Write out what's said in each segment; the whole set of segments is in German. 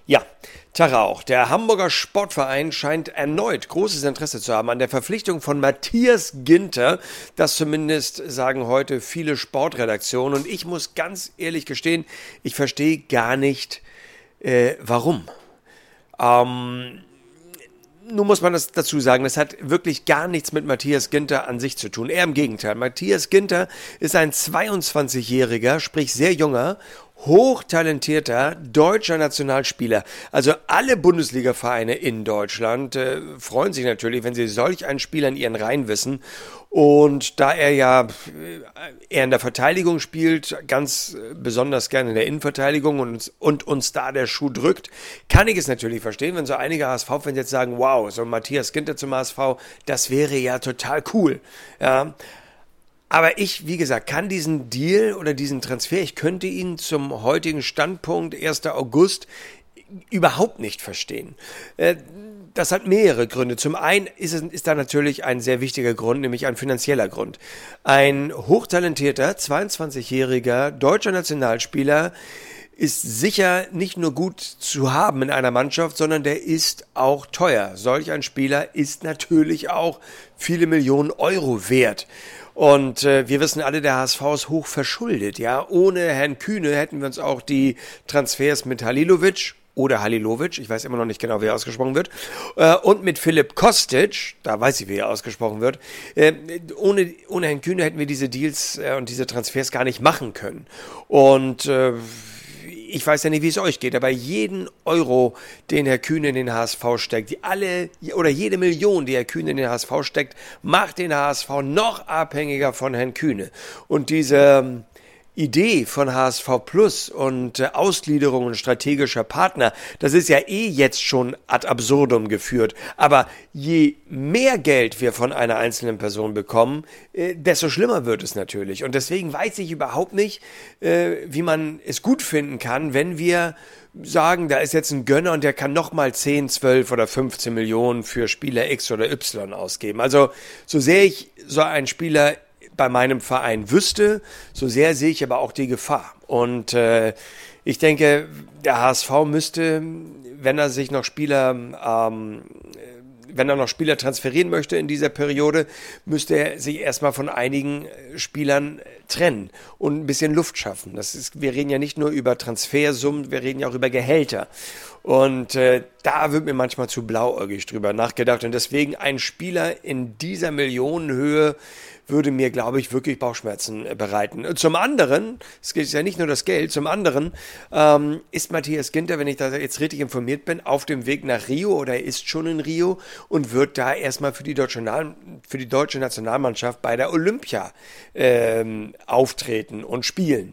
Ja, Tag auch. Der Hamburger Sportverein scheint erneut großes Interesse zu haben an der Verpflichtung von Matthias Ginter. Das zumindest sagen heute viele Sportredaktionen. Und ich muss ganz ehrlich gestehen, ich verstehe gar nicht, warum. Nun muss man das dazu sagen, das hat wirklich gar nichts mit Matthias Ginter an sich zu tun. Eher im Gegenteil. Matthias Ginter ist ein 22-jähriger, sprich sehr junger, hochtalentierter deutscher Nationalspieler. Also alle Bundesliga-Vereine in Deutschland freuen sich natürlich, wenn sie solch einen Spieler in ihren Reihen wissen. Und da er ja eher in der Verteidigung spielt, ganz besonders gerne in der Innenverteidigung und uns da der Schuh drückt, kann ich es natürlich verstehen, wenn so einige HSV-Fans jetzt sagen, wow, so Matthias Ginter zum HSV, das wäre ja total cool. Ja. Aber ich, wie gesagt, kann diesen Deal oder diesen Transfer, ich könnte ihn zum heutigen Standpunkt 1. August überhaupt nicht verstehen. Das hat mehrere Gründe. Zum einen ist da natürlich ein sehr wichtiger Grund, nämlich ein finanzieller Grund. Ein hochtalentierter, 22-jähriger deutscher Nationalspieler ist sicher nicht nur gut zu haben in einer Mannschaft, sondern der ist auch teuer. Solch ein Spieler ist natürlich auch viele Millionen Euro wert. Und wir wissen alle, der HSV ist hoch verschuldet. Ja, ohne Herrn Kühne hätten wir uns auch die Transfers mit Halilovic oder Halilovic, ich weiß immer noch nicht genau, wie er ausgesprochen wird, und mit Philipp Kostic, da weiß ich, wie er ausgesprochen wird, ohne Herrn Kühne hätten wir diese Deals und diese Transfers gar nicht machen können. Und ich weiß ja nicht, wie es euch geht, aber jeden Euro, den Herr Kühne in den HSV steckt, jede Million, die Herr Kühne in den HSV steckt, macht den HSV noch abhängiger von Herrn Kühne. Und diese Idee von HSV Plus und Ausgliederung und strategischer Partner, das ist ja jetzt schon ad absurdum geführt. Aber je mehr Geld wir von einer einzelnen Person bekommen, desto schlimmer wird es natürlich. Und deswegen weiß ich überhaupt nicht, wie man es gut finden kann, wenn wir sagen, da ist jetzt ein Gönner und der kann nochmal 10, 12 oder 15 Millionen für Spieler X oder Y ausgeben. Also so sehr ich so einen Spieler bei meinem Verein wüsste, so sehr sehe ich aber auch die Gefahr. Und ich denke, der HSV müsste, wenn er noch Spieler transferieren möchte in dieser Periode, müsste er sich erstmal von einigen Spielern trennen und ein bisschen Luft schaffen. Wir reden ja nicht nur über Transfersummen, wir reden ja auch über Gehälter. Und da wird mir manchmal zu blauäugig drüber nachgedacht. Und deswegen ein Spieler in dieser Millionenhöhe würde mir, glaube ich, wirklich Bauchschmerzen bereiten. Zum anderen, es ist ja nicht nur das Geld, zum anderen ist Matthias Ginter, wenn ich da jetzt richtig informiert bin, auf dem Weg nach Rio oder er ist schon in Rio und wird da erstmal für die deutsche Nationalmannschaft bei der Olympia auftreten und spielen.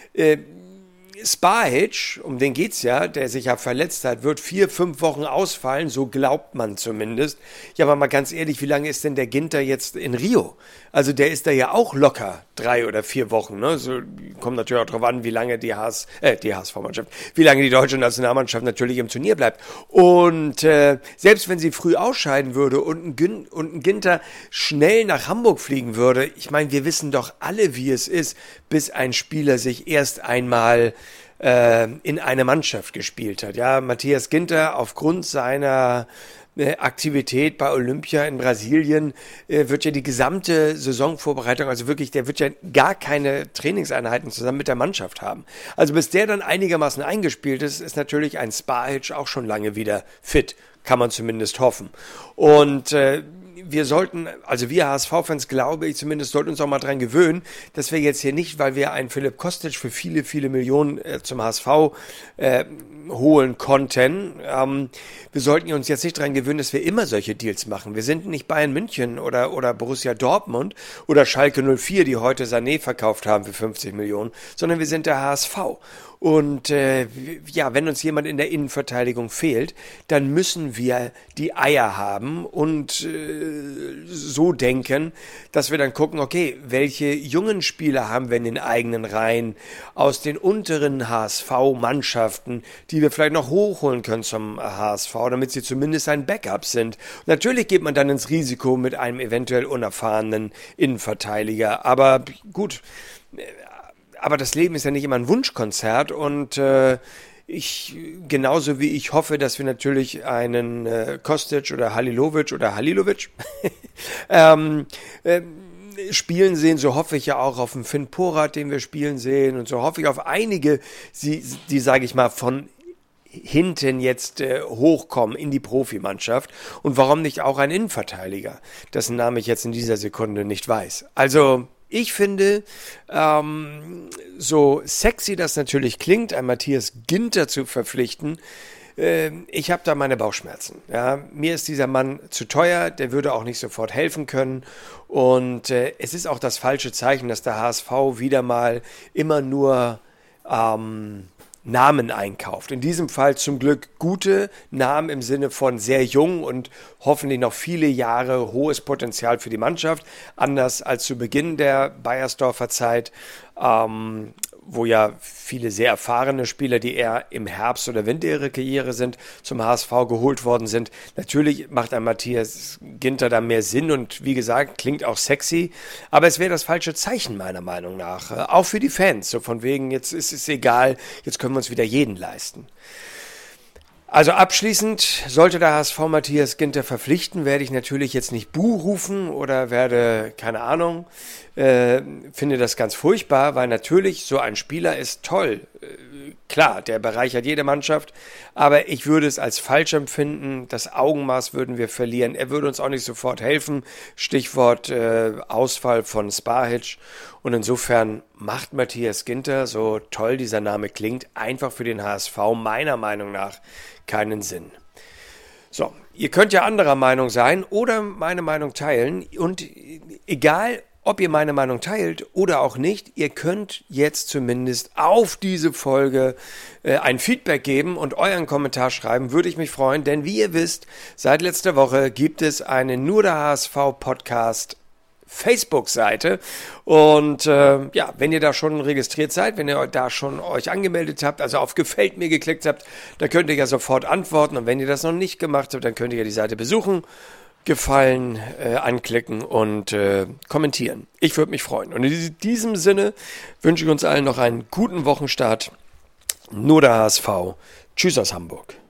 Spahic, um den geht's ja, der sich ja verletzt hat, wird 4-5 Wochen ausfallen, so glaubt man zumindest. Ja, aber mal ganz ehrlich, wie lange ist denn der Ginter jetzt in Rio? Also der ist da ja auch locker 3 oder 4 Wochen, ne? So kommt natürlich auch drauf an, wie lange die HSV-Mannschaft, wie lange die deutsche Nationalmannschaft natürlich im Turnier bleibt. Und selbst wenn sie früh ausscheiden würde und ein Ginter schnell nach Hamburg fliegen würde, ich meine, wir wissen doch alle, wie es ist, bis ein Spieler sich erst einmal in eine Mannschaft gespielt hat. Ja, Matthias Ginter aufgrund seiner Aktivität bei Olympia in Brasilien wird ja die gesamte Saisonvorbereitung, also wirklich, der wird ja gar keine Trainingseinheiten zusammen mit der Mannschaft haben. Also bis der dann einigermaßen eingespielt ist, ist natürlich ein Spahic auch schon lange wieder fit, kann man zumindest hoffen. Und wir HSV-Fans, glaube ich zumindest, sollten uns auch mal dran gewöhnen, dass wir jetzt hier nicht, weil wir einen Philipp Kostic für viele, viele Millionen zum HSV holen konnten, wir sollten uns jetzt nicht dran gewöhnen, dass wir immer solche Deals machen. Wir sind nicht Bayern München oder Borussia Dortmund oder Schalke 04, die heute Sané verkauft haben für 50 Millionen, sondern wir sind der HSV. Und wenn uns jemand in der Innenverteidigung fehlt, dann müssen wir die Eier haben und so denken, dass wir dann gucken, okay, welche jungen Spieler haben wir in den eigenen Reihen aus den unteren HSV-Mannschaften, die wir vielleicht noch hochholen können zum HSV, damit sie zumindest ein Backup sind. Natürlich geht man dann ins Risiko mit einem eventuell unerfahrenen Innenverteidiger, aber gut, aber das Leben ist ja nicht immer ein Wunschkonzert und Genauso wie ich hoffe, dass wir natürlich einen Kostic oder Halilovic spielen sehen, so hoffe ich ja auch auf den Finn Porat, den wir spielen sehen, und so hoffe ich auf einige, die sage ich mal, von hinten jetzt hochkommen in die Profimannschaft, und warum nicht auch ein Innenverteidiger, dessen Name ich jetzt in dieser Sekunde nicht weiß. Also ich finde, so sexy das natürlich klingt, ein Matthias Ginter zu verpflichten, ich habe da meine Bauchschmerzen. Ja, mir ist dieser Mann zu teuer, der würde auch nicht sofort helfen können, und es ist auch das falsche Zeichen, dass der HSV wieder mal immer nur Namen einkauft. In diesem Fall zum Glück gute Namen im Sinne von sehr jung und hoffentlich noch viele Jahre hohes Potenzial für die Mannschaft. Anders als zu Beginn der Beiersdorfer Zeit, wo ja viele sehr erfahrene Spieler, die eher im Herbst oder Winter ihrer Karriere sind, zum HSV geholt worden sind. Natürlich macht ein Matthias Ginter da mehr Sinn und wie gesagt, klingt auch sexy, aber es wäre das falsche Zeichen meiner Meinung nach. Auch für die Fans, so von wegen, jetzt ist es egal, jetzt können wir uns wieder jeden leisten. Also abschließend, sollte der HSV Matthias Ginter verpflichten, werde ich natürlich jetzt nicht Buh rufen oder werde, keine Ahnung, finde das ganz furchtbar, weil natürlich so ein Spieler ist toll. Klar, der bereichert jede Mannschaft, aber ich würde es als falsch empfinden, das Augenmaß würden wir verlieren, er würde uns auch nicht sofort helfen, Stichwort Ausfall von Spahic, und insofern macht Matthias Ginter, so toll dieser Name klingt, einfach für den HSV meiner Meinung nach keinen Sinn. So, ihr könnt ja anderer Meinung sein oder meine Meinung teilen, und egal, ob ihr meine Meinung teilt oder auch nicht, ihr könnt jetzt zumindest auf diese Folge ein Feedback geben und euren Kommentar schreiben, würde ich mich freuen, denn wie ihr wisst, seit letzter Woche gibt es eine Nur der HSV Podcast Facebook-Seite, und ja, wenn ihr da schon registriert seid, wenn ihr da schon euch angemeldet habt, also auf Gefällt mir geklickt habt, dann könnt ihr ja sofort antworten, und wenn ihr das noch nicht gemacht habt, dann könnt ihr ja die Seite besuchen, Gefallen anklicken und kommentieren. Ich würde mich freuen. Und in diesem Sinne wünsche ich uns allen noch einen guten Wochenstart. Nur der HSV. Tschüss aus Hamburg.